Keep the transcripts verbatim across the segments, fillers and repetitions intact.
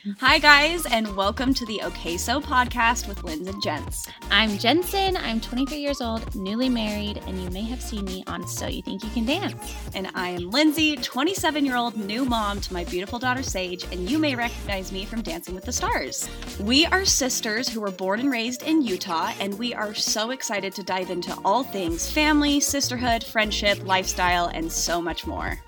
Hi, guys, and welcome to the Okay So podcast with Linz and Jens. I'm Jensen. I'm twenty-three years old, newly married, and you may have seen me on So You Think You Can Dance. And I am Lindsay, twenty-seven-year-old new mom to my beautiful daughter Sage, and you may recognize me from Dancing with the Stars. We are sisters who were born and raised in Utah, and we are so excited to dive into all things family, sisterhood, friendship, lifestyle, and so much more.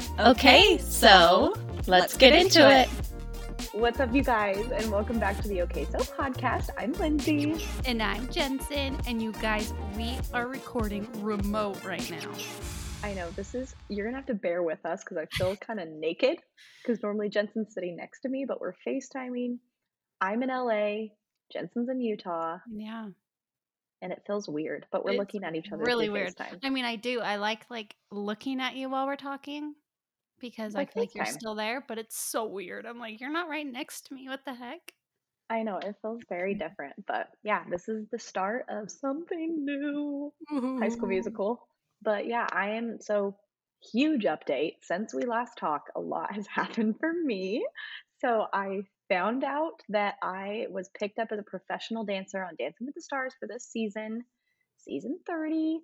Okay, so let's, let's get, get into, into it. it. What's up, you guys, and welcome back to the Okay So podcast. I'm Lindsay. And I'm Jensen, and you guys, we are recording remote right now. I know, this is, you're going to have to bear with us because I feel kind of naked because normally Jensen's sitting next to me, but we're FaceTiming. I'm in L A, Jensen's in Utah. Yeah. And it feels weird, but we're it's looking at each other really through weird. FaceTime. I mean, I do. I like, like, looking at you while we're talking. Because like I feel like you're still there, but it's so weird. I'm like, you're not right next to me. What the heck? I know, it feels very different. But yeah, this is the start of something new. Ooh. High School Musical. But yeah, I am so huge update. Since we last talked, a lot has happened for me. So I found out that I was picked up as a professional dancer on Dancing with the Stars for this season, season thirty.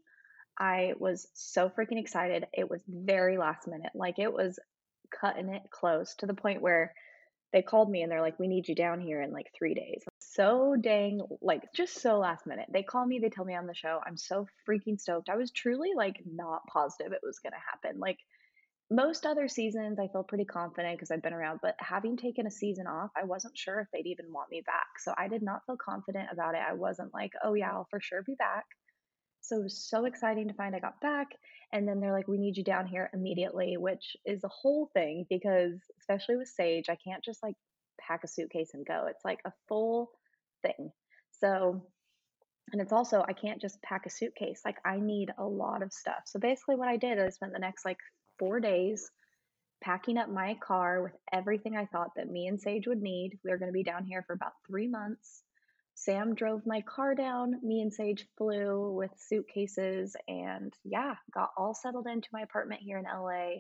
I was so freaking excited. It was very last minute. Like, it was cutting it close to the point where they called me and they're like, we need you down here in like three days. So dang, like, just so last minute. They call me, they tell me on the show. I'm so freaking stoked. I was truly like not positive it was going to happen. Like, most other seasons, I feel pretty confident because I've been around, but having taken a season off, I wasn't sure if they'd even want me back. So I did not feel confident about it. I wasn't like, oh yeah, I'll for sure be back. So it was so exciting to find I got back. And then they're like, we need you down here immediately, which is a whole thing because, especially with Sage, I can't just like pack a suitcase and go. It's like a full thing. So, and it's also, I can't just pack a suitcase. Like, I need a lot of stuff. So basically, what I did is I spent the next like four days packing up my car with everything I thought that me and Sage would need. We were going to be down here for about three months. Sam drove my car down. Me and Sage flew with suitcases and yeah, got all settled into my apartment here in L A.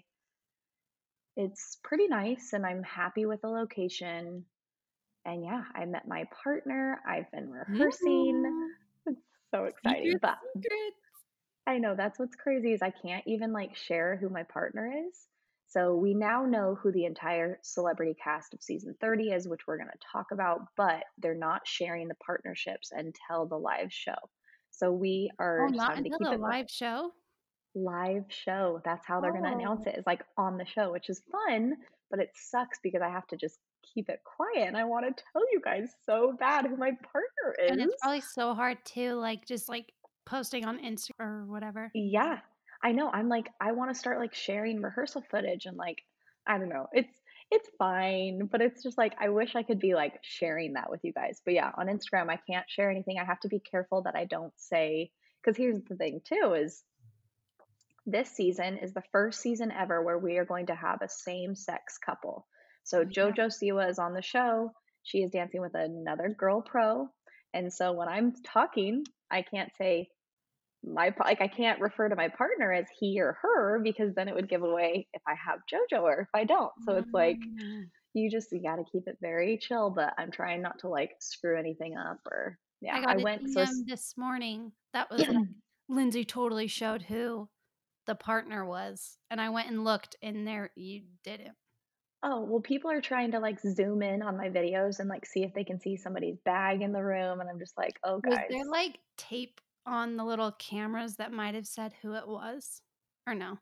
It's pretty nice and I'm happy with the location. And yeah, I met my partner. I've been rehearsing. Mm-hmm. It's so exciting. Secret, but secret. I know that's what's crazy is I can't even like share who my partner is. So we now know who the entire celebrity cast of season thirty is, which we're going to talk about, but they're not sharing the partnerships until the live show. So we are oh, just not having to until keep the it live show. Live show. That's how they're going to announce Oh. it. Is like on the show, which is fun, but it sucks because I have to just keep it quiet. And I want to tell you guys so bad who my partner is. And it's probably so hard too, like just like posting on Instagram or whatever. Yeah, I know. I'm like, I want to start like sharing rehearsal footage and like, I don't know. It's it's fine, but it's just like I wish I could be like sharing that with you guys. But yeah, on Instagram I can't share anything. I have to be careful that I don't say because here's the thing too is this season is the first season ever where we are going to have a same-sex couple. So Oh, yeah. JoJo Siwa is on the show. She is dancing with another girl pro. And so when I'm talking, I can't say my like I can't refer to my partner as he or her because then it would give away if I have JoJo or if I don't. So it's like Mm. you just you got to keep it very chill, but I'm trying not to like screw anything up or yeah. I got I a went so D M this morning that was like, Lindsay totally showed who the partner was. And I went and looked and there you didn't. oh, well people are trying to like zoom in on my videos and like see if they can see somebody's bag in the room and I'm just like, "Oh Was guys." there like tape on the little cameras that might have said who it was? Or no?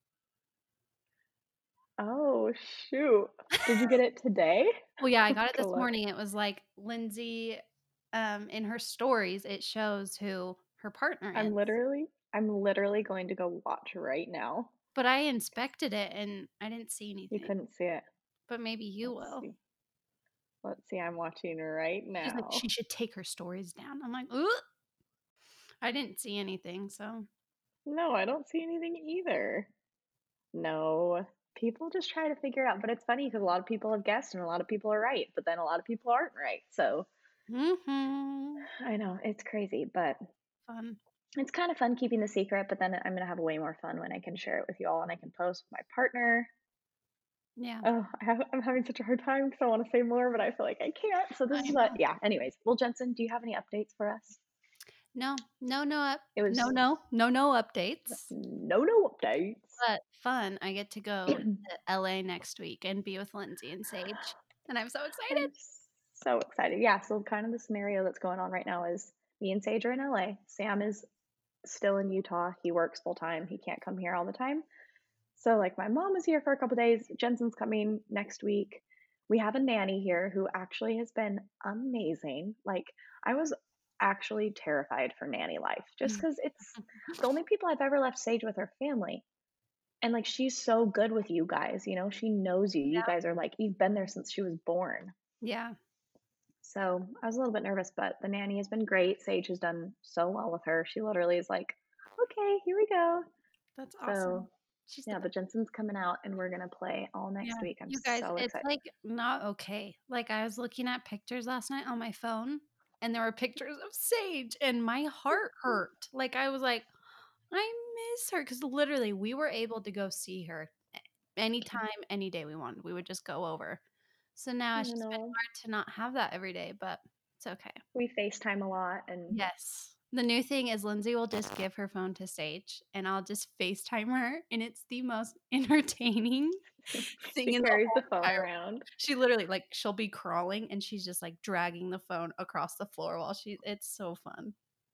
Oh, shoot. Did you get it today? Well, yeah, I got it Go this look. morning. It was like Lindsay, um, in her stories, it shows who her partner I'm is. literally I'm literally going to go watch right now. But I inspected it and I didn't see You anything. couldn't see it. But maybe you Let's will. see. Let's see. I'm watching right She's like, now. she should take her stories down. I'm like, ooh. I didn't see anything, so. No, I don't see anything either. No. People just try to figure it out, but it's funny because a lot of people have guessed and a lot of people are right, but then a lot of people aren't right. So Mm-hmm. I know it's crazy, but Fun. it's kind of fun keeping the secret. But then I'm gonna have way more fun when I can share it with you all and I can post with my partner. Yeah. Oh, I have, I'm having such a hard time because I want to say more, but I feel like I can't. So this I is what, know. yeah. Anyways, well, Jensen, do you have any updates for us? No, no, no, up, It no, was no, no, no updates. no, no updates. But fun. I get to go to L A next week and be with Lindsay and Sage, and I'm so excited. I'm so excited. Yeah. So kind of the scenario that's going on right now is me and Sage are in L A. Sam is still in Utah. He works full time. He can't come here all the time. So like my mom was here for a couple days. Jensen's coming next week. We have a nanny here who actually has been amazing. Like I was actually terrified for nanny life just because it's the only people I've ever left Sage with her family. And like she's so good with you guys, you know, she knows you. You Yeah. guys are like, you've been there since she was born. Yeah. So I was a little bit nervous, but the nanny has been great. Sage has done so well with her. She literally is like, okay, here we go. That's awesome. So She's the yeah, best. but Jensen's coming out and we're gonna play all next Yeah. week. I'm You guys, so it's excited. like not okay. Like I was looking at pictures last night on my phone and there were pictures of Sage and my heart hurt. Like I was like, I miss her because literally we were able to go see her a- anytime, any day we wanted. We would just go over. So now it's You just been know, hard to not have that every day, but it's okay. we FaceTime a lot and Yes. The new thing is Lindsay will just give her phone to Sage and I'll just FaceTime her and it's the most entertaining thing she in the carries whole the phone entire around. she literally like she'll be crawling and she's just like dragging the phone across the floor while she it's so fun.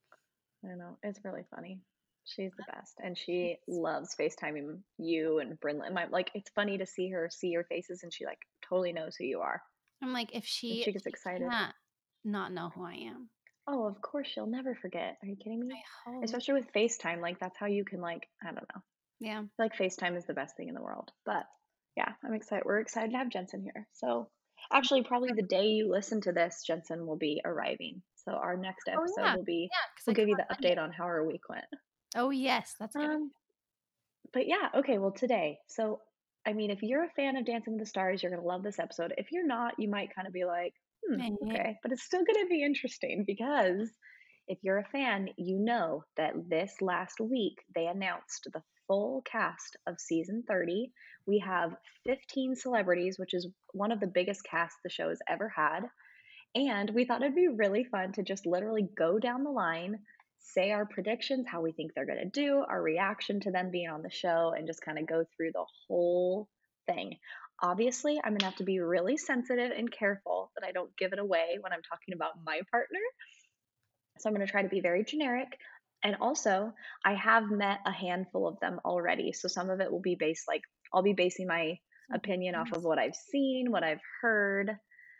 I know, it's really funny. She's the best. And she loves FaceTiming you and Brinley. And my like it's funny to see her see your faces and she like totally knows who you are. I'm like if And she she gets she excited. can't not know who I am. Oh, of course she'll never forget. Are you kidding me? I hope. Especially with FaceTime, like that's how you can like, I don't know. Yeah. I feel like FaceTime is the best thing in the world. But yeah, I'm excited. We're excited to have Jensen here. So actually probably the day you listen to this, Jensen will be arriving. So our next Oh episode yeah. will be Yeah, because I we'll come give you on the Monday. update on how our week went. Oh yes, that's good. Um, but yeah, okay, well today. So I mean, if you're a fan of Dancing with the Stars, you're gonna love this episode. If you're not, you might kind of be like, hmm, Meh. okay. But it's still gonna be interesting because if you're a fan, you know that this last week they announced the full cast of season thirty. We have fifteen celebrities, which is one of the biggest casts the show has ever had. And we thought it'd be really fun to just literally go down the line, say our predictions, how we think they're going to do, our reaction to them being on the show, and just kind of go through the whole thing. Obviously, I'm going to have to be really sensitive and careful that I don't give it away when I'm talking about my partner. So I'm going to try to be very generic. And also, I have met a handful of them already. So some of it will be based, like, I'll be basing my opinion off of what I've seen, what I've heard,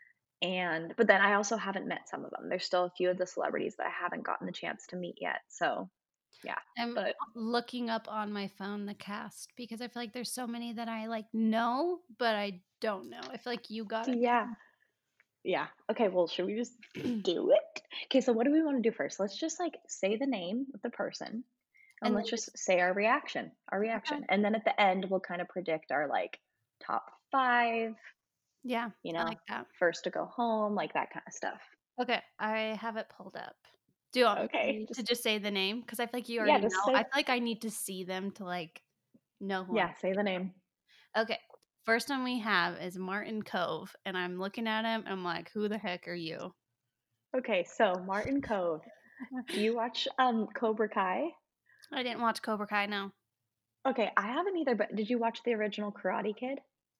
and but then I also haven't met some of them. There's still a few of the celebrities that I haven't gotten the chance to meet yet. So, yeah. I'm But looking up on my phone the cast because I feel like there's so many that I like know, but I don't know. I feel like you got it. yeah. Yeah. Okay, well, should we just do it? Okay, so what do we want to do first? Let's just like say the name of the person and, And let's then just say our reaction. Our reaction. okay. And then at the end we'll kind of predict our like top five, Yeah, you I know, like that. first to go home, like that kind of stuff. Okay, I have it pulled up. Do you want Okay. me to Just just say the name? Because I feel like you yeah, already just know. I say feel like I need to see them to like know who I'm yeah, say the name. Okay. First one we have is Martin Cove, and I'm looking at him. I'm like, who the heck are you? Okay, so Martin Cove. Do you watch um Cobra Kai? I didn't watch Cobra Kai. No. Okay, I haven't either, but did you watch the original Karate Kid?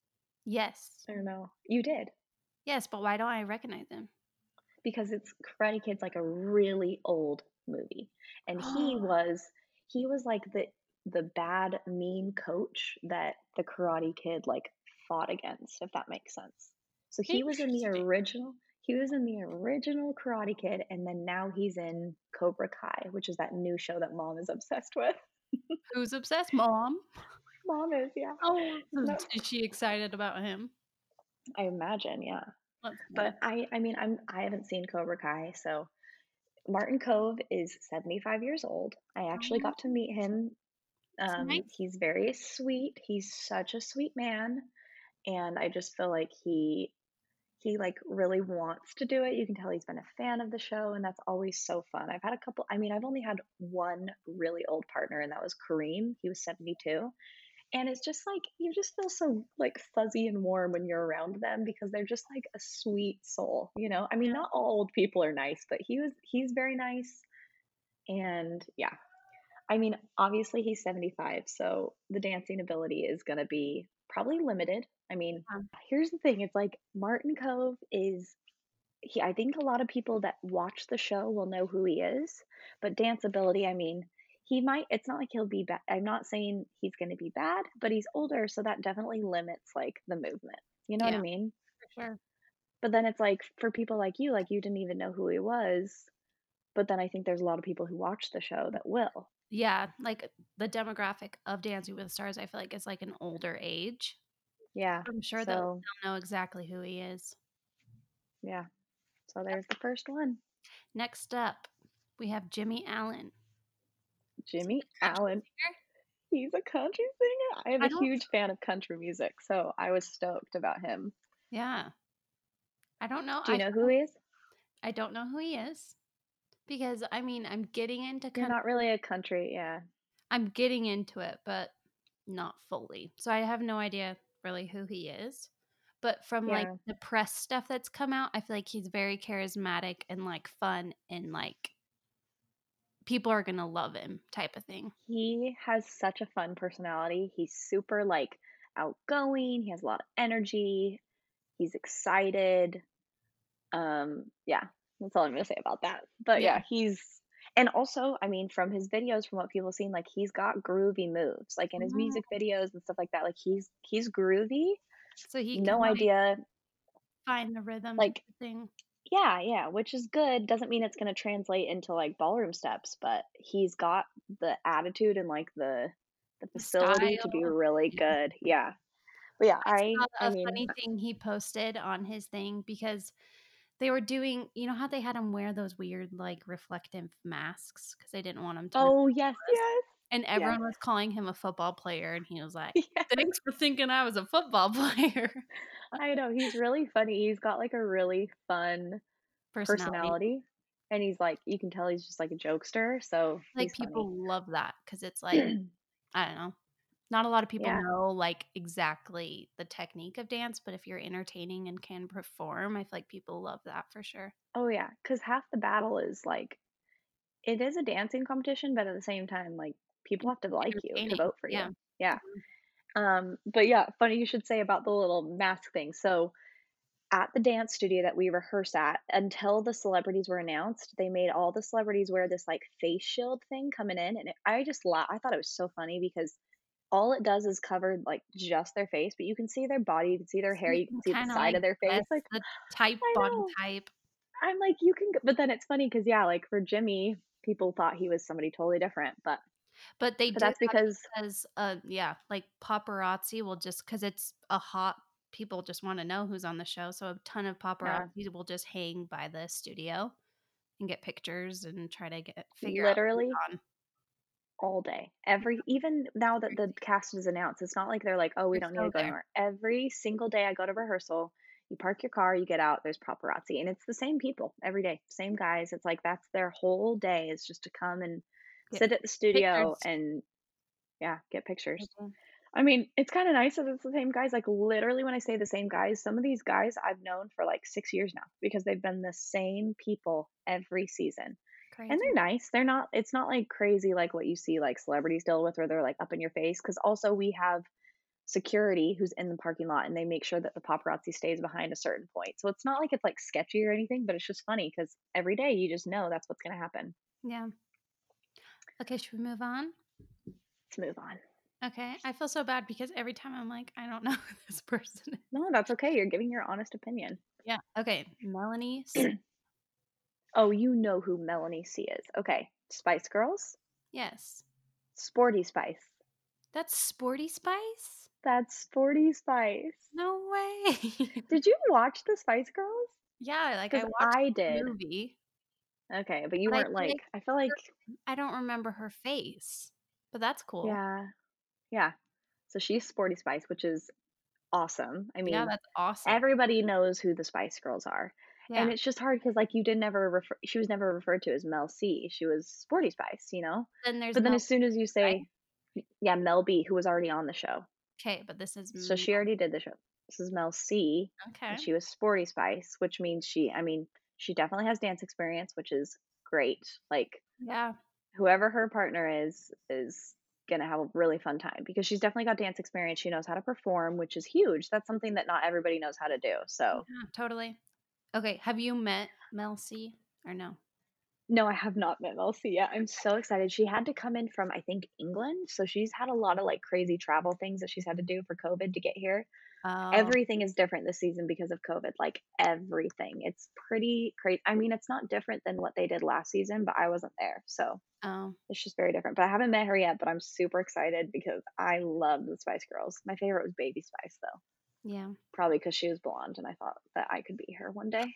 Yes. Or no? You did. Yes, but why don't I recognize him? Because it's Karate Kid's like a really old movie. And he was he was like the the bad mean coach that the Karate Kid like fought against, if that makes sense. So he was in the Interesting. original he was in the original Karate Kid and then now he's in Cobra Kai, which is that new show that mom is obsessed with. Who's obsessed? Mom. Mom is, yeah. Oh, Isn't that is she excited about him? I imagine, yeah. That's But I I mean I'm I haven't seen Cobra Kai, so Martin Cove is seventy-five years old. I actually got to meet him. Um, nice. he's very sweet. He's such a sweet man, and I just feel like he he like really wants to do it. You can tell he's been a fan of the show, and that's always so fun. I've had a couple. I mean, I've only had one really old partner, and that was Kareem. He was seventy-two, And it's just like you just feel so like fuzzy and warm when you're around them because they're just like a sweet soul, you know? I mean, Yeah. not all old people are nice, but he was he's very nice. And yeah, I mean, obviously he's seventy-five, so the dancing ability is going to be probably limited. I mean, Um, here's the thing, it's like Martin Cove is he I think a lot of people that watch the show will know who he is, but dance ability, I mean, he might it's not like he'll be bad. I'm not saying he's going to be bad, but he's older, so that definitely limits like the movement. You know what I yeah, mean? for sure. But then it's like for people like you, like you didn't even know who he was, but then I think there's a lot of people who watch the show that will. Yeah, like the demographic of Dancing with the Stars, I feel like it's like an older age. Yeah. I'm sure that So, they'll know exactly who he is. yeah. So there's the first one. Next up, we have Jimmy Allen. Jimmy Country Allen. singer? He's a country singer. I am I a don't huge fan of country music, so I was stoked about him. Yeah. I don't know. Do you I know feel who he is? I don't know who he is because I mean, I'm getting into You're country. not really a country, yeah. I'm getting into it, but not fully. So I have no idea really who he is. But from like Yeah. the press stuff that's come out, I feel like he's very charismatic and like fun and like people are going to love him type of thing. He has such a fun personality. He's super like outgoing. He has a lot of energy. He's excited. Um, yeah, that's all I'm gonna say about that. But Yeah. yeah, he's and also, I mean, from his videos, from what people have seen, like he's got groovy moves, like in his Mm, music videos and stuff like that. Like he's he's groovy. So he can No like idea, find the rhythm type like of thing. yeah, yeah, which is good. Doesn't mean it's gonna translate into like ballroom steps, but he's got the attitude and like the the The facility to style. be really Yeah. good. Yeah. But yeah, I I saw I a mean, funny thing he posted on his thing because they were doing, you know how they had him wear those weird like reflective masks because they didn't want him to know oh who he yes, was. yes, And yes, everyone was calling him a football player, and he was like, yes. "Thanks for thinking I was a football player." I know, he's really funny. He's got, like, a really fun Personality. personality, and he's, like you can tell he's just, like, a jokester, so Like, he's funny. people love that because it's like, I don't know. Not a lot of people Yeah. know, like, exactly the technique of dance, but if you're entertaining and can perform, I feel like people love that for sure. Oh, yeah, because half the battle is, like it is a dancing competition, but at the same time, like, people En have to like you to entertaining. vote for you. Yeah. Yeah. Mhm. Um, but yeah, funny you should say about the little mask thing. So at the dance studio that we rehearse at, until the celebrities were announced, they made all the celebrities wear this like face shield thing coming in, and it, I just la- I thought it was so funny because all it does is cover like just their face, but you can see their body, you can see their So hair, you you can can see the kinda, side like, of their face. guess Like the type, I body know, type. I'm like you can, go, but then it's funny because yeah, like for Jimmy, people thought he was somebody totally different, but But they but do that's that because because, uh, yeah, like, paparazzi will just because it's a hot people just wanna know who's on the show, so a ton of yeah, paparazzi will just hang by the studio and get pictures and try to get figure out who's literally on. all day. Every even now that the Crazy. cast is announced, it's not like they're like, "Oh, we They're don't need to so go there. anywhere." Every single day I go to rehearsal, you park your car, you get out, there's paparazzi, and it's the same people every day, same guys. It's like that's their whole day is just to come and Get sit at the studio pictures. and yeah, get pictures. Mhm. I mean, it's kind of nice that it's the same guys. Like literally when I say the same guys, some of these guys I've known for like six years now because they've been the same people every season. And Crazy. they're nice. They're not it's not, like, crazy like what you see, like, celebrities deal with where they're, like, up in your face. Because also we have security who's in the parking lot, and they make sure that the paparazzi stays behind a certain point. So it's not like it's, like, sketchy or anything, but it's just funny because every day you just know that's what's gonna happen. Yeah. Okay, should we move on? Let's move on. Okay, I feel so bad because every time I'm like, "I don't know who this person is." No, that's okay, you're giving your honest opinion. Yeah, okay, Melanie C. Oh, you know who Melanie C is. Okay. Spice Girls? Yes. Sporty Spice. That's Sporty Spice? That's Sporty Spice. No way. Did you watch the Spice Girls? Yeah, like, I Because watched I the did. movie, Okay, but you but I weren't, feel like like I feel like her I don't remember her face, but that's cool. yeah. Yeah. So she's Sporty Spice, which is awesome. I Yeah, mean, that's awesome. everybody knows who the Spice Girls are. And Yeah, it's just hard because, like, you did never refer she was never referred to as Mel C. She was Sporty Spice, you know? then there's But then Mel as soon as you B, right? say Yeah, Mel B, who was already on the show. Okay, but this is So Mel. she already did the show. This is Mel C, and Okay. she was Sporty Spice, which means she I mean, she definitely has dance experience, which is great. Like, Yeah. whoever her partner is, is gonna have a really fun time because she's definitely got dance experience. She knows how to perform, which is huge. That's something that not everybody knows how to do. So, Yeah, totally. Okay, have you met Mel C or no? no, I have not met Mel C yet. I'm so excited. She had to come in from, I think, England. So she's had a lot of like crazy travel things that she's had to do for COVID to get here. Oh, Everything is different this season because of COVID, like everything. It's pretty crazy. I mean, it's not different than what they did last season, but I wasn't there. So oh, it's just very different. But I haven't met her yet, but I'm super excited because I love the Spice Girls. My favorite was Baby Spice, though. yeah. Probably because she was blonde and I thought that I could be her one day.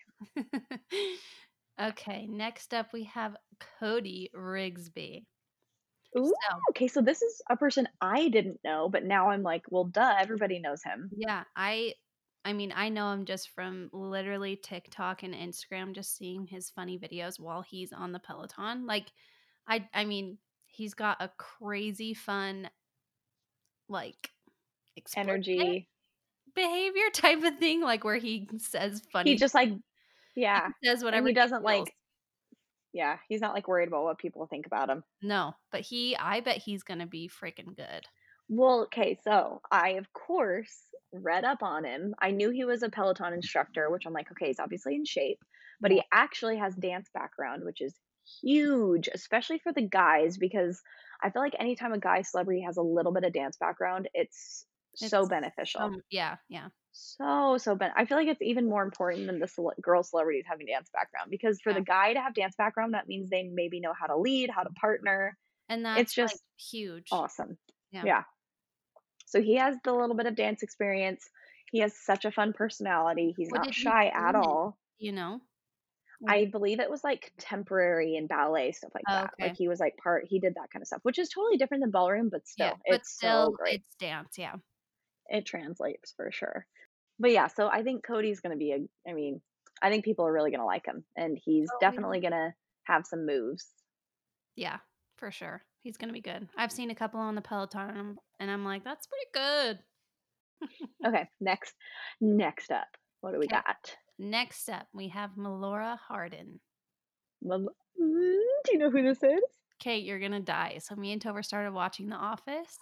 Okay, next up we have Cody Rigsby. Ooh, So, okay. So this is a person I didn't know, but now I'm like, well, duh, everybody knows him. yeah, I I mean, I know him just from literally TikTok and Instagram, just seeing his funny videos while he's on the Peloton. Like, I I mean, he's got a crazy fun, like, explicit Energy. behavior type of thing, like where he says He funny, just like, he yeah. says And whatever he he doesn't feels. like, yeah, he's not like worried about what people think about him. No, but he I bet he's gonna be freaking good. Well, okay, so I, of course, read up on him. I knew he was a Peloton instructor, which I'm like, okay, he's obviously in shape, but Yeah, he actually has dance background, which is huge, especially for the guys, because I feel like anytime a guy celebrity has a little bit of dance background, it's so it's beneficial. um yeah, yeah, So, so ben I feel like it's even more important than the cele girl celebrities having dance background because for yeah, the guy to have dance background, that means they maybe know how to lead, how to partner. and It's that's, like, just huge. awesome. Yeah. Yeah. So he has the little bit of dance experience. He has such a fun personality. He's What not did he shy do at in it? all. You know? What I did believe it was like temporary in ballet, stuff like Oh, that. Like okay. he was like part, he did that kind of stuff, which is totally different than ballroom, but Yeah, still, but it's so still, great. it's dance, yeah. It translates for sure. But yeah, so I think Cody's going to be a, I mean, I think people are really going to like him and he's Oh, yeah. definitely going to have some moves. Yeah, for sure. He's gonna be good. I've seen a couple on the Peloton, and I'm and I'm like, "That's pretty good." Okay, next, next up, what do we Okay. got? Next up, we have Melora Hardin. Mel- Mm, do you know who this is? Okay, you're gonna die. So me and Tover started watching The Office,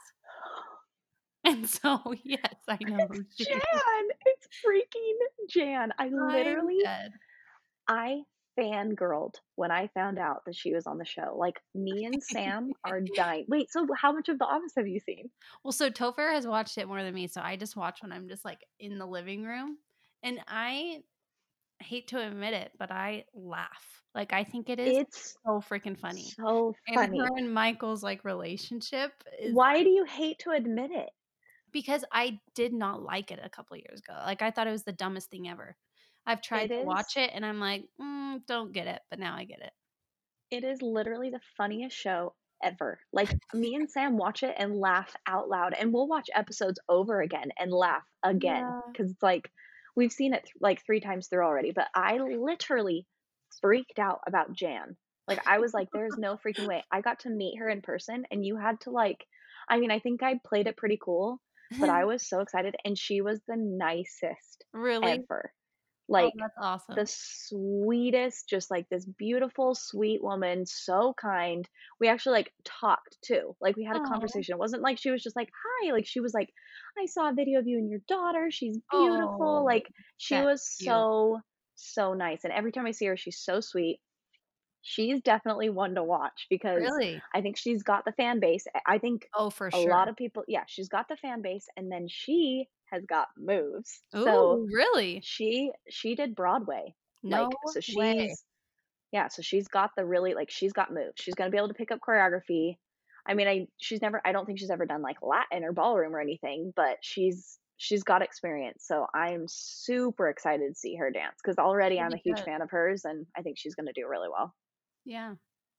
and so, yes, I know It's who she is. Jan. It's freaking Jan. I I'm literally dead. I fangirled when I found out that she was on the show. Like, me and Sam are dying. Wait, so how much of The Office have you seen? Well, so Topher has watched it more than me, so I just watch when I'm just, like, in the living room, and I hate to admit it, but I laugh. Like, I think it is It's so freaking funny. so And her funny. and Michael's, like, relationship is Why do you hate to admit it? because I did not like it a couple years ago. Like, I thought it was the dumbest thing ever. I've tried It to watch is it, and I'm like, "Mm, don't get it," but now I get it. it is literally the funniest show ever. Like, me and Sam watch it and laugh out loud, and we'll watch episodes over again and laugh again Yeah. because it's like we've seen it th like three times through already, but I literally freaked out about Jan. Like, I was like, "There's no freaking way." I got to meet her in person, and you had to, like I mean, I think I played it pretty cool, but I was so excited, and she was the nicest Really? ever. Oh, Like, that's the awesome. sweetest, just, like, this beautiful, sweet woman, so kind. We actually, like, talked too. Like, we had a Oh. conversation. It wasn't like she was just like, "Hi," like, she was like, "I saw a video of you and your daughter, she's beautiful." Oh, Like, she that's was cute. so, so nice, and every time I see her, she's so sweet. She's definitely one to watch because Really? I think she's got the fan base. I I think Oh, for a sure. lot of people yeah, she's got the fan base, and then she has got moves. So Ooh, really? she she did Broadway, No like, so way. she's yeah, so she's got the really like, she's got moves. She's gonna be able to pick up choreography. I mean, I she's never I don't think she's ever done, like, Latin or ballroom or anything, but she's she's got experience, so I'm super excited to see her dance because already She'll I'm a be huge good. fan of hers, and I think she's gonna do really well. Yeah.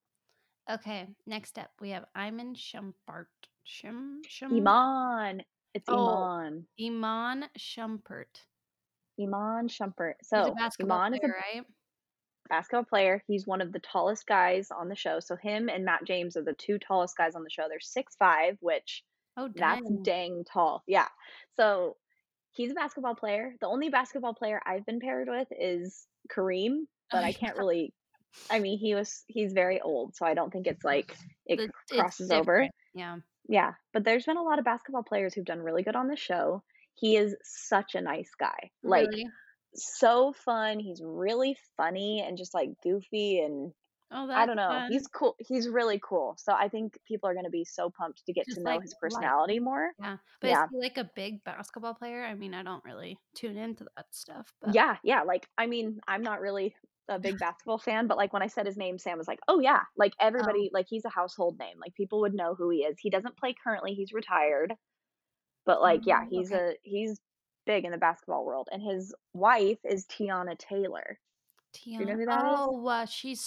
Okay, next up, we have Iman Shumpert. Shum Shum Iman. It's Oh, Iman. Iman Shumpert. Iman Shumpert. He's a So, basketball Iman is a player, right? basketball player. He's one of the tallest guys on the show. So him and Matt James are the two tallest guys on the show. They're six five, which Oh, that's dang. dang tall. Yeah. So he's a basketball player. The only basketball player I've been paired with is Kareem, Oh, but I yeah. can't really I mean, he was he's very old, so I don't think it's like it The it's crosses over. different. Yeah. Yeah, but there's been a lot of basketball players who've done really good on the show. He is such a nice guy. Like, Really? so fun. He's really funny and just like goofy and Oh, I that's don't know. He's fun. cool. He's really cool. So I think people are going to be so pumped to get to Just know like his like personality more. yeah. But is Yeah. he like a big basketball player? I mean, I don't really tune into that stuff, but Yeah, yeah. Like, I mean, I'm not really a big basketball fan, but like when I said his name, Sam was like, "Oh yeah." Like oh, everybody, like he's a household name. Like people would know who he is. He doesn't play currently. He's retired. But, like, yeah, oh, he's okay. a he's big in the basketball world, and his wife is Tiana Taylor. Do you know Tiana. who that is? Oh, uh, she's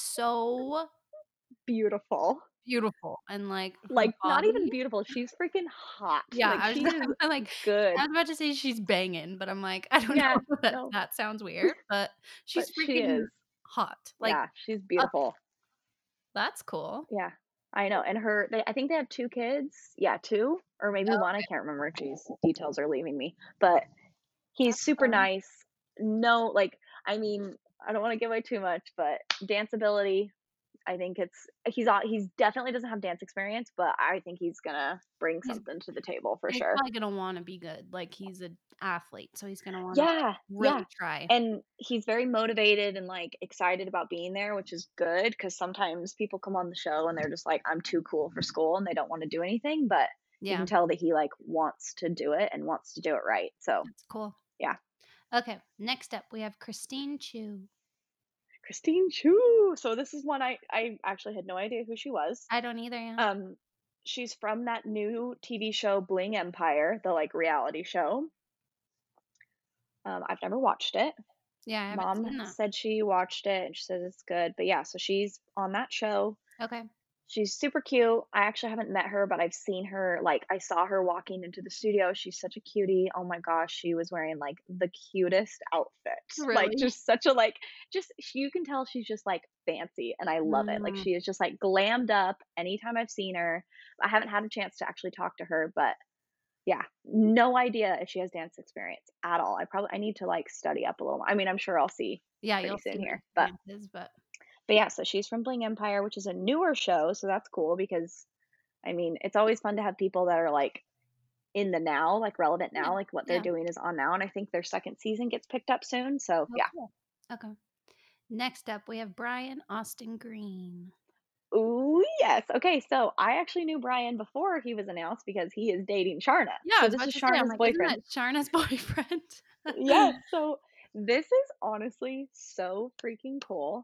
so Beautiful. beautiful and like her Like, not even body. beautiful, she's freaking hot. Yeah, Like, I was she is I'm like good. I was about to say she's banging, but I'm like, I don't Yeah, know that no, that sounds weird, but but she's she freaking is. hot. Like, Yeah, she's uh, beautiful. that's cool. Yeah, I know, and her they I think they have two kids. Yeah, two or maybe Oh, one, I can't remember, jeez, details are leaving me, but he's that's super fun. nice. No, like, I mean, I don't wanna give away too much, but dance ability, I think it's he's a he's definitely doesn't have dance experience, but I think he's gonna bring He's something to the table for he's sure. probably gonna wanna be good. Like, he's an athlete, so he's gonna wanna, like, Yeah, yeah, really try. and he's very motivated and, like, excited about being there, which is good because sometimes people come on the show and they're just like, "I'm too cool for school," and they don't wanna do anything, but you can Yeah, tell that he, like, wants to do it and wants to do it right, so, that's cool. yeah. Okay, next up, we have Christine Chu. Christine Chu! So this is one I I actually had no idea who she was. I don't either, yeah. Um, she's from that new T V show Bling Empire, the, like, reality show. Um, I've never watched it. Yeah, I haven't Mom seen that. said she watched it and she says it's good, but yeah, so she's on that show. Okay. She's super cute. I actually haven't met her, but I've seen her, like, I saw her walking into the studio. She's such a cutie. Oh my gosh, she was wearing, like, the cutest outfit. Like, Really? just such a, like just you can tell she's just, like, fancy, and I love it. Like, Mm, she is just, like, glammed up anytime I've seen her. I haven't had a chance to actually talk to her, but yeah, no idea if she has dance experience at all. I probably I need to, like, study up a little more. I mean, I'm sure I'll see yeah, pretty you'll see soon what here, but experience is, but but yeah, so she's from Bling Empire, which is a newer show, so that's cool because, I mean, it's always fun to have people that are, like, in the now, like, relevant yeah, now, like, what they're yeah. doing is on now, and I think their second season gets picked up soon, so Oh, yeah. cool. Okay. Next up, we have Brian Austin Green. Ooh, yes. Okay, so I actually knew Brian before he was announced because he is dating Sharna. Yeah, I So was this about is to say, I'm Sharna's like, isn't boyfriend. that Sharna's boyfriend? Yes, so this is honestly so freaking cool.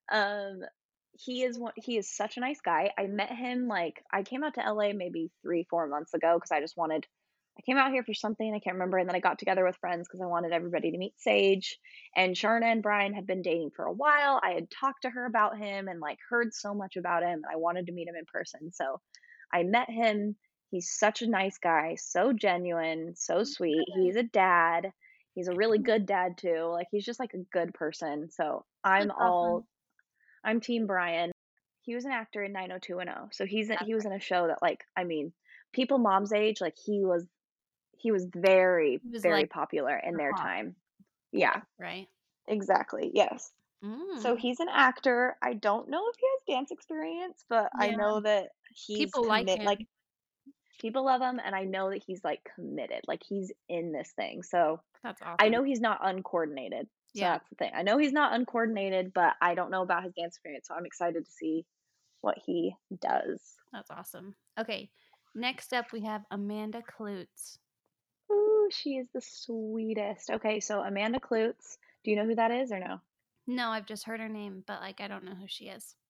Um, he is one he is such a nice guy. I met him, like I came out to L A maybe three, four months ago because I just wanted I came out here for something, I can't remember, and then I got together with friends because I wanted everybody to meet Sage, and Sharna and Brian had been dating for a while. I had talked to her about him and, like, heard so much about him, and I wanted to meet him in person, so I met him. He's such a nice guy, so genuine, so sweet. He's a dad. He's a really good dad too. Like, he's just, like, a good person, so I'm That's all awesome. I'm team Brian. He was an actor in nine oh two one oh. So he's That's he was right. in a show that, like, I mean, people mom's age, like, he was he was very, He was very like popular in the their hot time. boy, Yeah, right? exactly, yes. So Mm. he's an actor. I don't know if he has dance experience, but I Yeah, know that he's people like commit like, him. people love him, and I know that he's, like, committed, like, he's in this thing. So That's I awesome. know he's not uncoordinated. So Yeah, that's the thing. I know he's not uncoordinated, but I don't know about his dance experience, so I'm excited to see what he does. that's awesome. Okay, next up, we have Amanda Klutz. Ooh, she is the sweetest. Okay, so Amanda Klutz, do you know who that is or no? No, I've just heard her name, but, like, I don't know who she is.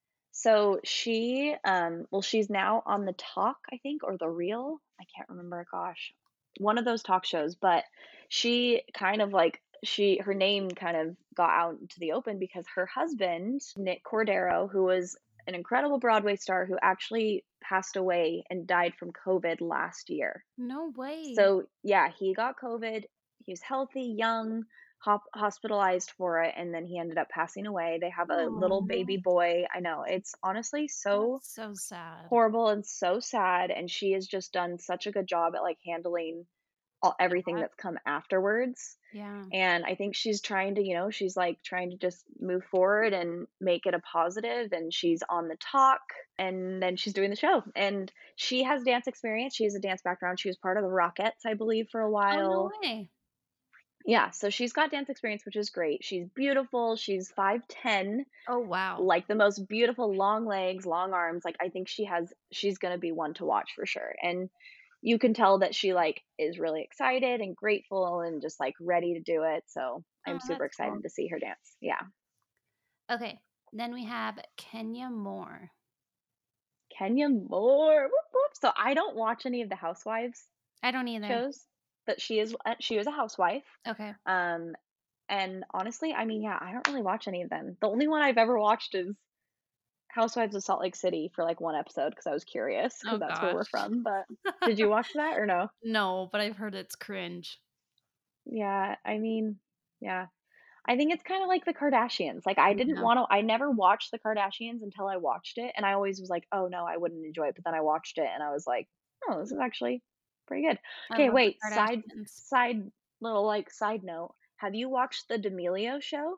So she, um, well, she's now on The Talk, I think, or The Real. I can't remember. Gosh, one of those talk shows. But she kind of like she her name kind of got out into the open because her husband, Nick Cordero, who was an incredible Broadway star who actually passed away and died from COVID last year. No way. So yeah, he got COVID. He was healthy, young, hop hospitalized for it, and then he ended up passing away. They have a little baby Oh, boy. I know, it's honestly so that's so sad. horrible and so sad, and she has just done such a good job at, like, handling all everything That that's come afterwards, yeah. and I think she's trying to, you know, she's, like, trying to just move forward and make it a positive, and she's on the Talk, and then she's doing the show, and she has dance experience, she has a dance background, she was part of the Rockettes, I believe, for a Oh, no while. way. Yeah, so she's got dance experience, which is great. She's beautiful, she's five ten, Oh, wow. like, the most beautiful long legs, long arms, like, I think she has she's gonna be one to watch for sure, and you can tell that she, like, is really excited and grateful and just, like, ready to do it, so I'm Oh, super that's excited cool. to see her dance. Yeah. Okay, then we have Kenya Moore. Kenya Moore, whoop, whoop. So I don't watch any of the Housewives I don't either. shows, but she is uh, she was a housewife, Okay. um, and honestly, I mean, yeah, I don't really watch any of them. The only one I've ever watched is Housewives of Salt Lake City for, like, one episode because I was curious because Oh that's where we're gosh. from, but did you watch that or no? No, but I've heard it's cringe. Yeah, I mean, yeah. I think it's kinda like the Kardashians, like, I didn't Yeah. wanna I never watched the Kardashians until I watched it, and I always was like, "Oh, no, I wouldn't enjoy it," but then I watched it and I was like, "Oh, this is actually pretty good." I Okay, love the wait, side Kardashians. side little, like, side note, have you watched the D'Amelio show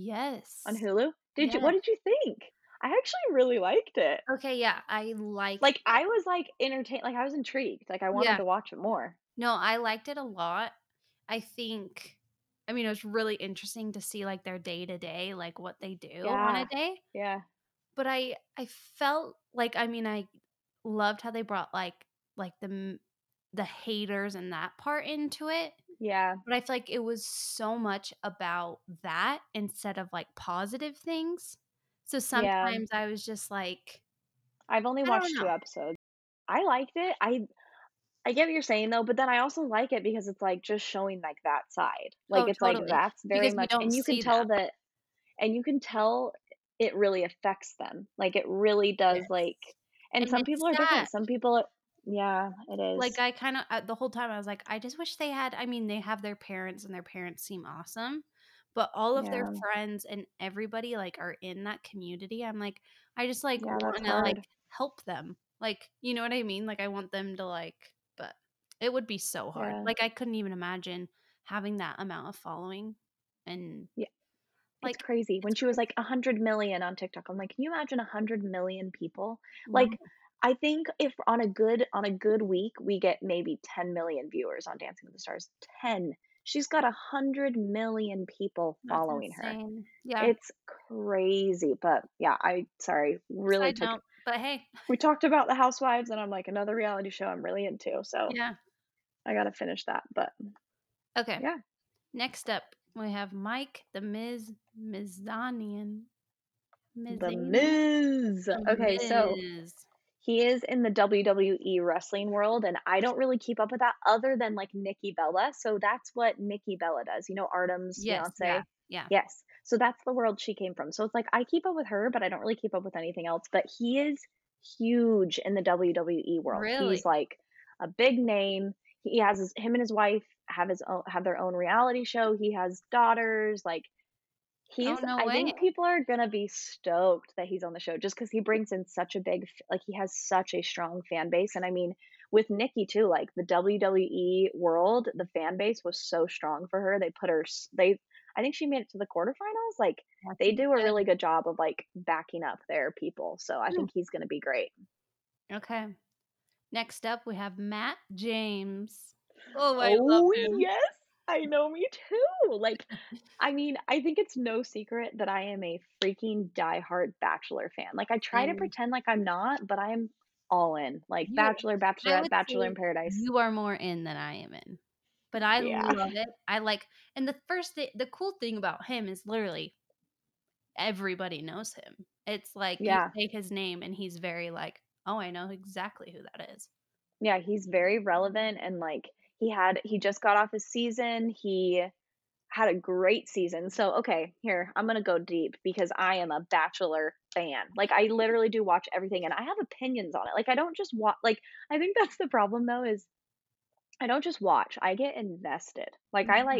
on Yes. Hulu? Did you what Yes. did you think? I actually really liked it. Okay, yeah, I liked Like, it. I was, like, entertained like, I was intrigued, like, I wanted Yeah. to watch it more. No, I liked it a lot. I think I mean, it was really interesting to see, like, their day to day, like, what they do on a Yeah. day, Yeah. but I I felt like I mean, I loved how they brought, like like, the m the haters and that part into it, Yeah. but I feel like it was so much about that instead of, like, positive things. So Yeah. sometimes I was just like, I've only I don't watched two know. episodes. I liked it. I I get what you're saying though, but then I also like it because it's, like, just showing, like, that side. Like, Oh, it's, like, totally, that's very because we much don't and you can see tell that. that and you can tell it really affects them. Like, it really does, Yes, like and and some it's people are different. sad. Some people yeah, it Like, is. I kinda uh, the whole time I was like, "I just wish they had" I mean, they have their parents, and their parents seem awesome, but all of their Yeah. friends and everybody, like, are in that community. I'm like, I just, like, Yeah, that's wanna, like, hard. help them. Like, you know what I mean? Like, I want them to, like but it would be so hard. Yeah. Like, I couldn't even imagine having that amount of following, and, Yeah. It's like, crazy. When it's she was, like, crazy. one hundred million on TikTok, I'm like, "Can you imagine one hundred million people?" Mhm. Like, I think if on a good on a good week, we get maybe ten million viewers on Dancing with the Stars. ten. She's got one hundred million people That's following her. insane. Yeah. It's crazy, but yeah, I sorry, really Side took note, but hey. we talked about the Housewives, and I'm like, another reality show I'm really into, so Yeah. I gotta finish that, but Okay. yeah. Next up, we have Mike the Miz Mizanian. The Mizanian? Miz. The Okay, so Miz. he is in the W W E wrestling world, and I don't really keep up with that other than, like, Nikki Bella, so that's what Nikki Bella does, you know, Artem's Yes, yeah, fiancé? yeah. Yes, so that's the world she came from, so it's like, I keep up with her, but I don't really keep up with anything else, but he is huge in the W W E world. He's, Really? like, a big name. He has his him and his wife have his own have their own reality show, he has daughters, like, Oh, he's no I way. think people are gonna be stoked that he's on the show just because he brings in such a big f like, he has such a strong fan base, and I mean, with Nikki too, like, the W W E world, the fan base was so strong for her, they put her s they I think she made it to the quarterfinals, like, That's they do a really good. good job of, like, backing up their people, so I Mm, think he's gonna be great. okay. Next up, we have Matt James. Oh, I love Oh, him. yes! I know, me too! Like, I mean, I think it's no secret that I am a freaking diehard Bachelor fan. Like, I try to Same. pretend like I'm not, but I'm all in. Like, You Bachelor, I Bachelorette, would Bachelor in say Paradise. you are more in than I am in, but I Yeah. love it. I like and the first thi the cool thing about him is literally everybody knows him. It's like you Yeah. say his name and he's very like, "Oh, I know exactly who that is." Yeah, he's very relevant and, like, he had he just got off his season. He had a great season. So, okay, here, I'm gonna go deep because I am a Bachelor fan. Like, I literally do watch everything, and I have opinions on it. Like, I don't just watch. Like, I think that's the problem, though, is I don't just watch, I get invested. Like, I, Mhm. like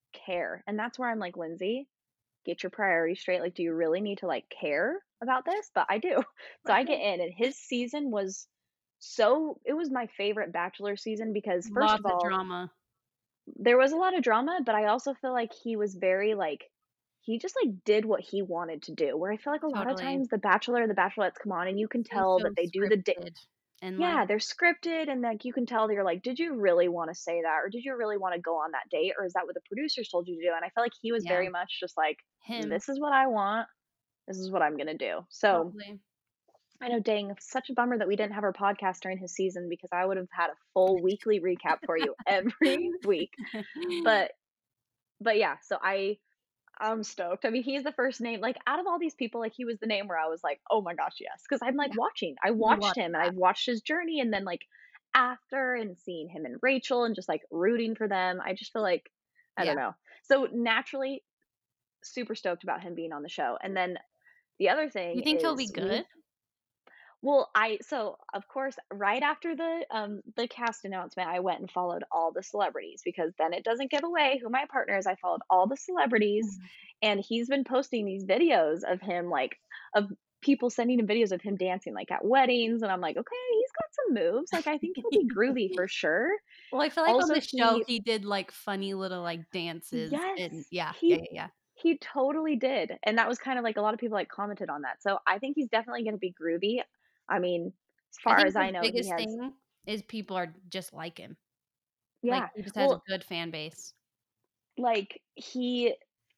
care. And that's where I'm like, Lindsay, get your priorities straight. Like, do you really need to like care about this? But I do. So I get in, and his season was so it was my favorite Bachelor season because first of Lots of all, drama. there was a lot of drama, but I also feel like he was very like he just like did what he wanted to do. Where I feel like a lot of Totally. times the Bachelor or the Bachelorettes come on and you can They tell feel that they do the da- scripted and, like yeah, they're scripted and like you can tell that you're like, did you really want to say that or did you really want to go on that date or is that what the producers told you to do? And I feel like he was yeah, very much just like, him. this is what I want. This is what I'm gonna do. So Totally. I know, dang, it's such a bummer that we didn't have our podcast during his season because I would have had a full weekly recap for you every week. But but yeah, so I I'm stoked. I mean, he's the first name like out of all these people, like he was the name where I was like, "Oh my gosh, yes." Because I'm like Yeah, watching. I you watched watched him and that. I've watched his journey and then like after and seeing him and Rachel and just like rooting for them. I just feel like I Yeah. don't know. So naturally super stoked about him being on the show. And then the other You thing think he'll be is we good? well, I so of course, right after the um the cast announcement, I went and followed all the celebrities because then it doesn't give away who my partner is. I followed all the celebrities Mhm. and he's been posting these videos of him like of people sending him videos of him dancing like at weddings and I'm like, "Okay, he's got some moves. Like I think he'll be groovy for sure." Well, I feel like on Also, the show, he he did, like, funny little, like, dances yes, and yeah, yeah, he yeah, yeah. he totally did. And that was kind of like a lot of people like commented on that. So I think he's definitely going to be groovy. I mean, as I far think as I his know, he biggest has thing is people are just like him. Like, yeah. he just has a Well, good fan base. like he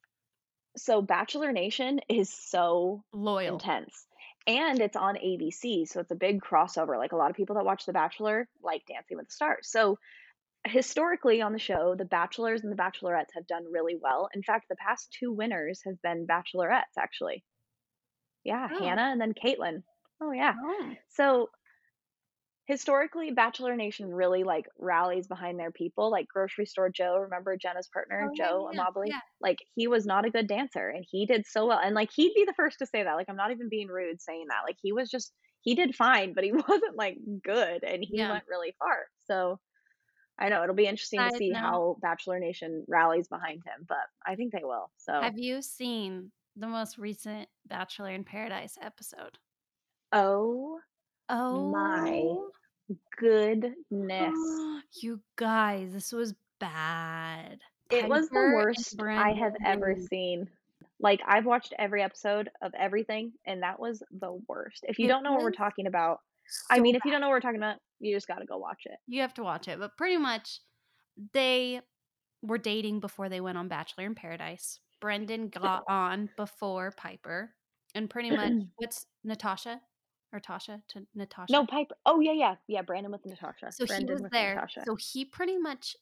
so Bachelor Nation is so Loyal. intense. And it's on A B C, so it's a big crossover. Like a lot of people that watch The Bachelor like Dancing with the Stars. So historically on the show, the Bachelors and the Bachelorettes have done really well. In fact, the past two winners have been Bachelorettes, actually. Yeah, Oh, Hannah and then Caitlyn. Oh yeah. oh. So historically, Bachelor Nation really, like, rallies behind their people, like, Grocery Store Joe, remember Jenna's partner, Oh, yeah, Joe yeah, Amabile? yeah, Like, he was not a good dancer, and he did so well, and, like, he'd be the first to say that, like, I'm not even being rude saying that, like, he was just he did fine, but he wasn't, like, good, and he yeah. went really far, so, I know, it'll be interesting to Side see note, how Bachelor Nation rallies behind him, but I think they will, so have you seen the most recent Bachelor in Paradise episode? oh my Oh, goodness. you guys, this was bad. It was the Piper and worst I have ever Brendan. seen. Like, I've watched every episode of everything, and that was the worst. If you It don't know what we're was talking about I so mean, if you don't bad. know what we're talking about, you just gotta go watch it. You have to watch it, but pretty much they were dating before they went on Bachelor in Paradise. Brendan got on before Piper, and pretty much what's Natasha or Tasha to Natasha? No, Piper oh, yeah, yeah. Yeah, Brandon with Natasha. So he Brendan was with there. Natasha. So he pretty much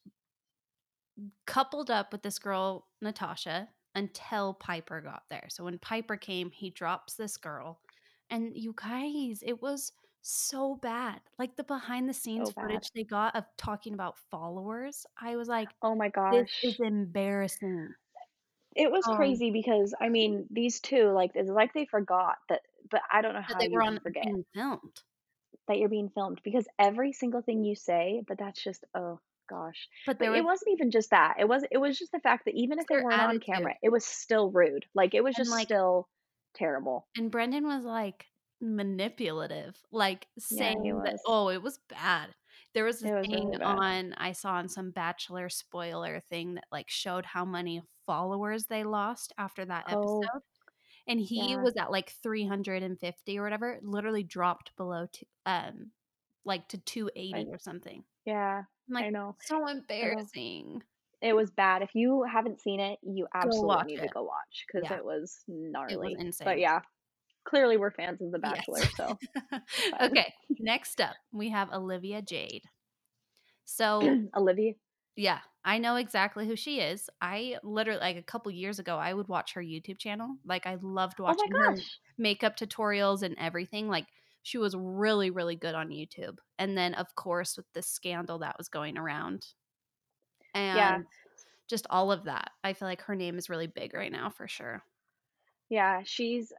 coupled up with this girl, Natasha, until Piper got there. So when Piper came, he drops this girl. And you guys, it was so bad. Like the behind the scenes So bad. footage they got of talking about followers, I was like, Oh my this is gosh. embarrassing. It was Um, crazy because, I mean, these two, like, it's like they forgot that but I don't know that how they you were can on forget being filmed. that you're being filmed because every single thing you say but that's just oh gosh. But But there it was wasn't even just that. It was it was just the fact that even if they their weren't on attitude. camera, it was still rude. Like, it was And just like still terrible. and Brendan was, like, manipulative, like, Yeah, he saying that was. oh, it was bad. There was a It was thing really bad. on I saw on some Bachelor spoiler thing that, like, showed how many followers they lost after that Oh, episode, and he yeah. was at, like, three hundred fifty or whatever, literally dropped below two um, like, to two eighty I or something. yeah, I'm I like, know. "So I know. embarrassing." It was bad. If you haven't seen it, you Go absolutely watch need to it. go watch because Yeah, it was it was gnarly. But insane. yeah, clearly we're fans of The Yes. Bachelor, so it's fine. Okay, next up, we have Olivia Jade. So, Olivia yeah, I know exactly who she is. I literally like, a couple years ago, I would watch her YouTube channel. Like, I loved oh my watching her gosh. makeup tutorials and everything. Like, she was really, really good on YouTube. And then, of course, with the scandal that was going around Yeah. and just all of that, I feel like her name is really big right now for sure. Yeah, she's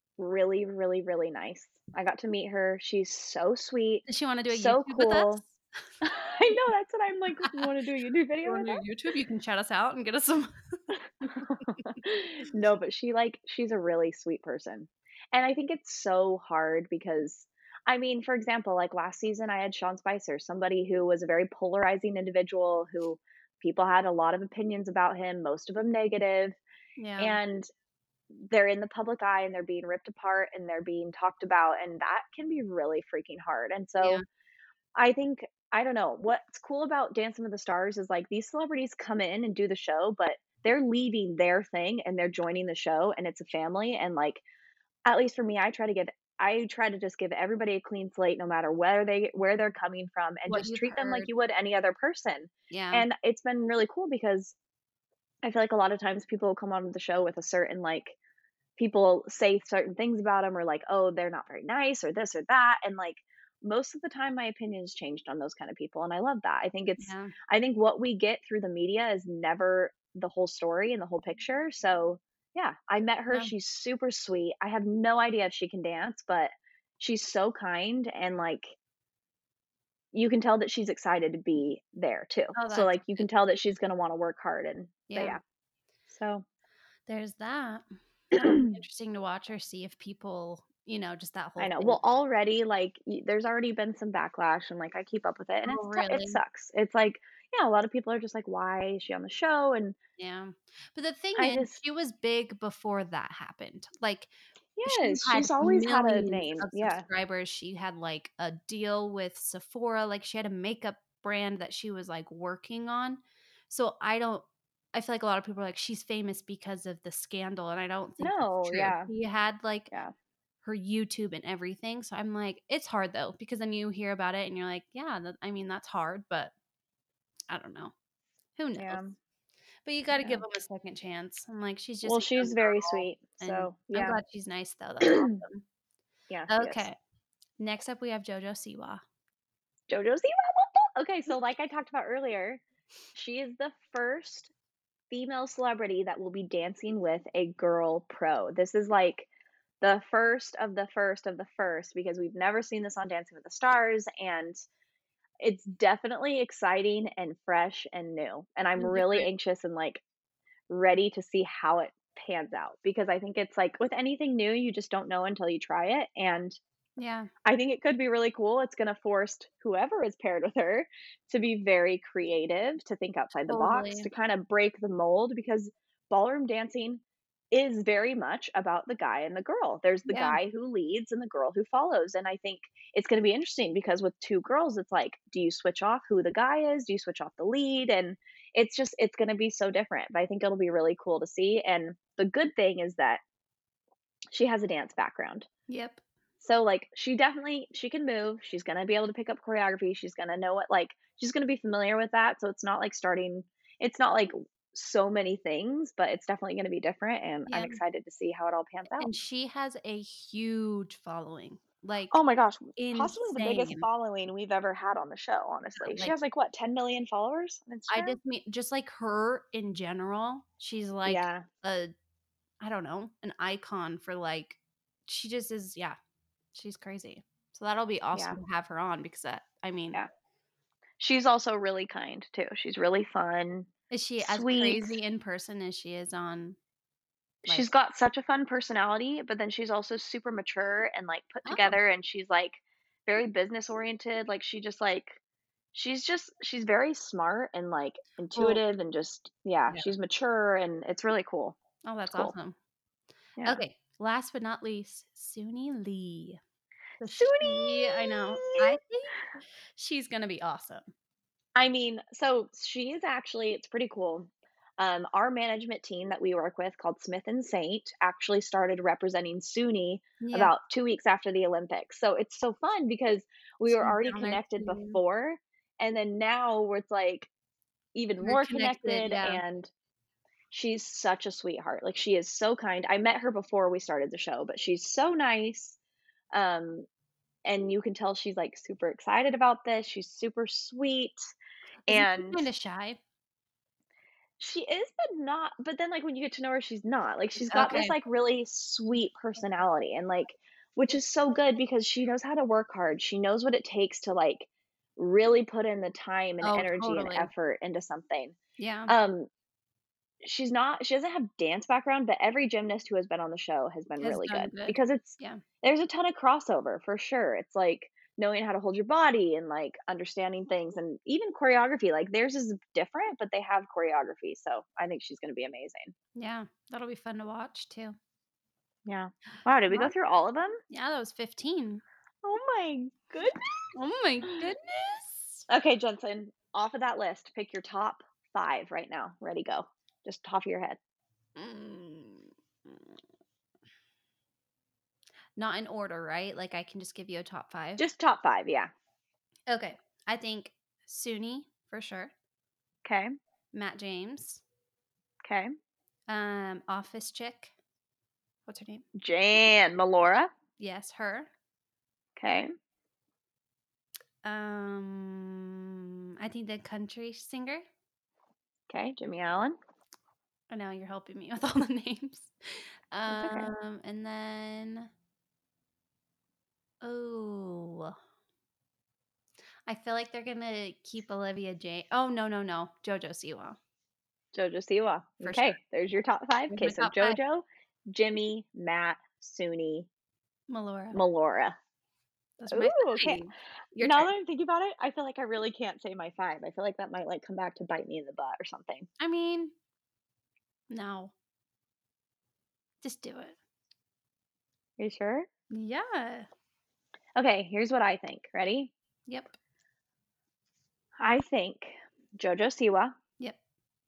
really, really, really nice. I got to meet her. She's so sweet, Does she wanna do a so YouTube with us? cool. I know, that's what I'm like, "You wanna do a YouTube You video wanna with do YouTube? You can shout us out and get us some. us?" No, but she, like she's a really sweet person. And I think it's so hard because I mean, for example, like last season, I had Sean Spicer, somebody who was a very polarizing individual who people had a lot of opinions about him, most of them negative, Yeah, and they're in the public eye and they're being ripped apart and they're being talked about, and that can be really freaking hard. And yeah, so I think I don't know, what's cool about Dancing with the Stars is, like, these celebrities come in and do the show, but they're leaving their thing and they're joining the show, and it's a family, and, like, at least for me, I try to give I try to just give everybody a clean slate no matter where they where they're coming from and what just you've treat them like heard. you would any other person. Yeah, And it's been really cool because I feel like a lot of times people will come on the show with a certain, like people say certain things about them or like, "Oh, they're not very nice," or this or that, and, like, most of the time, my opinion has changed on those kind of people, and I love that. I think it's yeah, I think what we get through the media is never the whole story and the whole picture, so, yeah, I met her, yeah. she's super sweet. I have no idea if she can dance, but she's so kind and, like, you can tell that she's excited to be there too. Oh, So, that's like, you good. can tell that she's gonna wanna work hard and but, Yeah, yeah. So there's that. That'll be interesting to watch or see if people, you know, just that I whole know. thing. Well, already, like, y there's already been some backlash, and, like, I keep up with it, and Oh, it's t it really? sucks. It's like, yeah, a lot of people are just like, "Why is she on the show?" And Yeah. But the thing I is, just she was big before that happened. Like, she yes, had she's always had a millions name. of Yeah. subscribers. She had, like, a deal with Sephora, like, she had a makeup brand that she was, like, working on. So, I don't I feel like a lot of people are like, "She's famous because of the scandal," and I don't think that's No, true. yeah, She had, like, yeah, her YouTube and everything, so I'm like it's hard, though, because then you hear about it and you're like, "Yeah, that I mean, that's hard," but I don't know. Who knows? yeah, But you gotta give yeah. give them a second chance. I'm like, she's just Well, a young she's very girl, sweet, and so, I'm yeah. glad she's nice, though, that's awesome. Yeah, she is. Okay, next up, we have JoJo Siwa. JoJo Siwa. Okay, so like I talked about earlier, she is the first female celebrity that will be dancing with a girl pro. This is like the first of the first of the first because we've never seen this on Dancing with the Stars and it's definitely exciting and fresh and new. And I'm I'm really different. anxious and like ready to see how it pans out because I think it's like with anything new, you just don't know until you try it. And Yeah, I think it could be really cool. It's gonna force whoever is paired with her to be very creative, to think outside the box, totally. to kind of break the mold because ballroom dancing is very much about the guy and the girl. There's the Yeah, guy who leads and the girl who follows. And I think it's going to be interesting because with two girls, it's like, do you switch off who the guy is? Do you switch off the lead? And it's just, it's going to be so different. But I think it'll be really cool to see. And the good thing is that she has a dance background. yep, So, like, she definitely she can move, she's gonna be able to pick up choreography, she's gonna know what like, she's gonna be familiar with that, so it's not like starting it's not like so many things, but it's definitely gonna be different, and I'm yeah, excited to see how it all pans out. and she has a huge following, like, Oh my gosh, possibly the biggest insane. following we've ever had on the show, honestly. She Like, has, like, what, ten million followers on I Instagram? just mean just like her in general, she's like Yeah, a I don't know, an icon for, like she just is yeah, she's crazy. So that'll be yeah, awesome to have her on because that I mean, yeah. She's also really kind too, she's really fun, is she as sweet. crazy in person as she is on, like She's got such a fun personality, but then she's also super mature and, like, put oh, together, and she's, like, very business oriented, like, she just, like she's just she's very smart and, like, well, intuitive and just yeah, yeah. she's mature, and it's really cool. Oh, It's that's cool. awesome. Yeah. Okay, last but not least, Suni Lee. So Suni! she I know, I think she's gonna be awesome. I mean, so she is actually it's pretty cool. Um, our management team that we work with called Smith and Saint actually started representing SUNY Yeah, about two weeks after the Olympics. So it's so fun because we were she's already down there connected too. before, and then now where it's like even You're more connected, connected, yeah. and she's such a sweetheart. Like she is so kind. I met her before we started the show, but she's so nice. Um, and you can tell she's like super excited about this. She's super sweet. Isn't she And kinda shy? she is, but not but then, like, when you get to know her, she's not. Like, she's got this, Okay. like, really sweet personality and, like which is so good because she knows how to work hard. She knows what it takes to, like, really put in the time and Oh, energy and totally. effort into something. Yeah. Um, she's not she doesn't have dance background, but every gymnast who has been on the show has been Has really done good good. because it's Yeah. there's a ton of crossover for sure. It's like knowing how to hold your body and like understanding things and even choreography. Like theirs is different, but they have choreography. So I think she's going to be amazing. Yeah. That'll be fun to watch too. Yeah. Wow. Did we go Well, through all of them? yeah, that was fifteen. Oh my goodness. Oh my goodness. Okay, Jensen, off of that list, pick your top five right now. Ready, go. Just top of your head. Mm. Not in order, right? Like I can just give you a top five. Just top five, yeah. Okay. I think Suni for sure. Okay. Matt James. Okay. Um, Office Chick. What's her name? Jan Melora. Yes, her. Okay. Um, I think the country singer. Okay. Jimmy Allen. Oh, now you're helping me with all the names. That's okay. Um, and then oh, I feel like they're gonna keep Olivia Jane. Oh no, no, no, JoJo Siwa JoJo Siwa. for Okay. sure. There's your top five. There's Okay. my So top five. JoJo, Jimmy, Matt, Suni, Melora. Melora. Those are my Ooh, five. okay. Your Now turn. that I'm thinking about it, I feel like I really can't say my five. I feel like that might like come back to bite me in the butt or something. I mean, no, just do it. Are you sure? Yeah. Okay. Here's what I think. Ready? Yep. I think JoJo Siwa. Yep.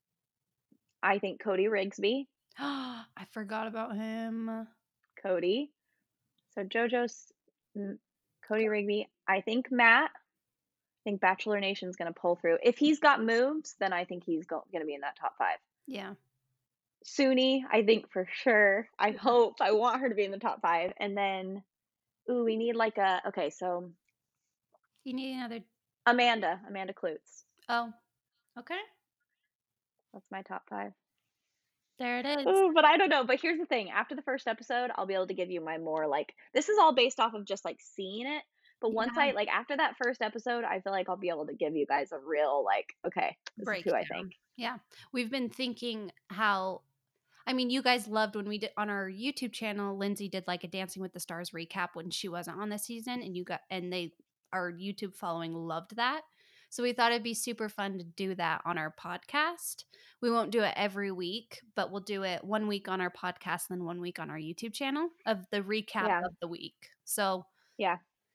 I think Cody Rigsby. I forgot about him. Cody. So JoJo's mm, Cody Rigby. I think Matt. I think Bachelor Nation's going to pull through. If he's got moves, then I think he's go- going to be in that top five. Yeah. Suni, I think for sure. I hope. I want her to be in the top five. And then, ooh, we need like a, okay, so You need another. Amanda. Amanda Klutz. Oh, okay. That's my top five. There it is. Ooh, but I don't know. But here's the thing. After the first episode, I'll be able to give you my more like, this is all based off of just like seeing it. But once Yeah. I like after that first episode, I feel like I'll be able to give you guys a real like, okay, this is who I Breakdown. think. Yeah. We've been thinking how, I mean, you guys loved when we did on our YouTube channel, Lindsay did like a Dancing with the Stars recap when she wasn't on this season, and you got, and they, our YouTube following loved that. So we thought it'd be super fun to do that on our podcast. We won't do it every week, but we'll do it one week on our podcast and then one week on our YouTube channel of the recap Yeah. of the week. So Yeah.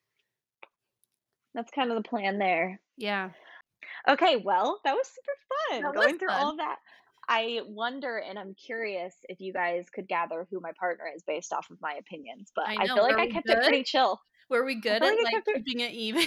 That's kind of the plan there. yeah. Okay, well, that was super fun That going was through fun. all of that. I wonder and I'm curious if you guys could gather who my partner is based off of my opinions, but I I know. feel like Were I we kept it good? pretty chill. Were we good feel at like I like kept it keeping it even?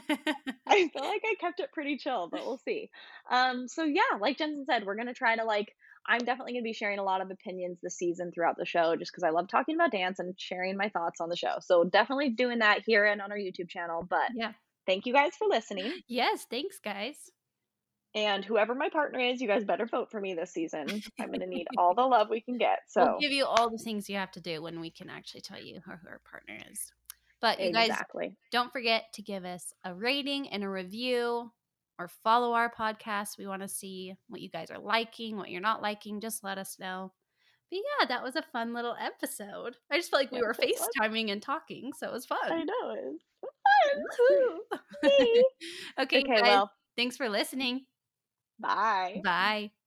I feel like I kept it pretty chill, but we'll see. Um, so yeah, like Jensen said, we're gonna try to like I'm definitely gonna be sharing a lot of opinions this season throughout the show just because I love talking about dance and sharing my thoughts on the show. So definitely doing that here and on our YouTube channel. But Yeah. thank you guys for listening. Yes, thanks guys. And whoever my partner is, you guys better vote for me this season. I'm gonna need all the love we can get. We'll So give you all the things you have to do when we can actually tell you who our partner is. But you guys exactly. don't forget to give us a rating and a review or follow our podcast. We want to see what you guys are liking, what you're not liking. Just let us know. But yeah, that was a fun little episode. I just felt like we Yes, were it was. FaceTiming and talking, so it was fun. I know it was fun. Woohoo! Okay, Okay, guys. well, Thanks for listening. bye. Bye.